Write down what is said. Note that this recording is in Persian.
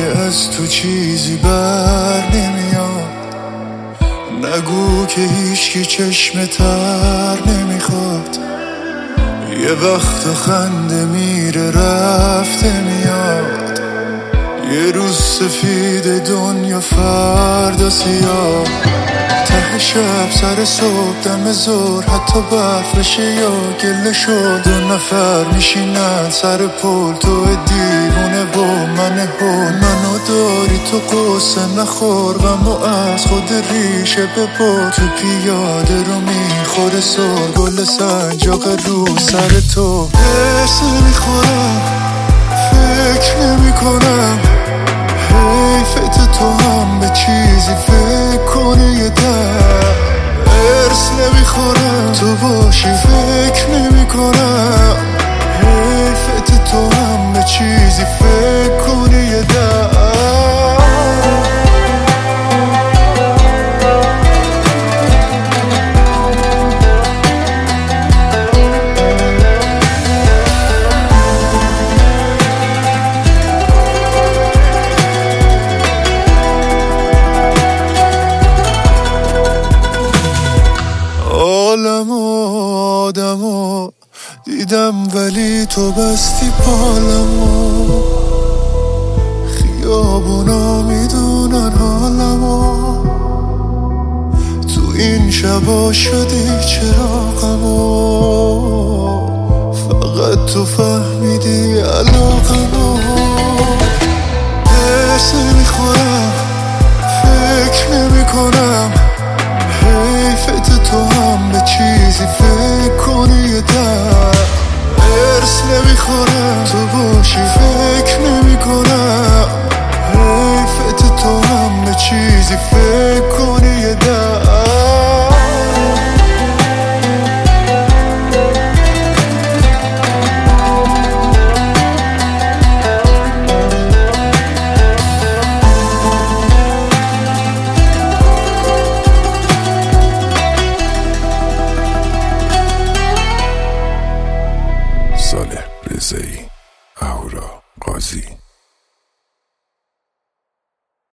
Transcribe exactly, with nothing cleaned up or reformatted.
دیگه از تو چیزی بر نمیاد. نگو که هیچکی چشم تر نمیخواد. یه وقت خنده میره رفته میاد. یه روز سفید دنیا فردا سیاه. ته شب سر صبح دم زور حتی برف بشه یا گله شد. دو نفر میشینن سر پل، تو دیوونه با من هول. منو داری تو قصه نخور، غمو از خود ریشه ببر. تو پیاده رو میخوره سر، گل سنجاق رو سر تو. حس میخورم فکر نمی کنم، حیفت تو هم به چیزی فکر کنی. یه در ارس نمیخورم تو باشی فکر نمی کنم. حیفت تو هم به چیزی فکر کنی. یه در عالم و آدمو دیدم ولی تو بستی پالمو. خیابونا میدونن حالمو، تو این شبا شدی چراغمو. فقط تو فهمیدی علاقمو. درس میخورم فکر نمی کنم، حیفت تو هم به چیزی فکر کنی. یه در ارس نمیخورم تو باشی فکر نمی کنم. حیفت تو هم به چیزی فکر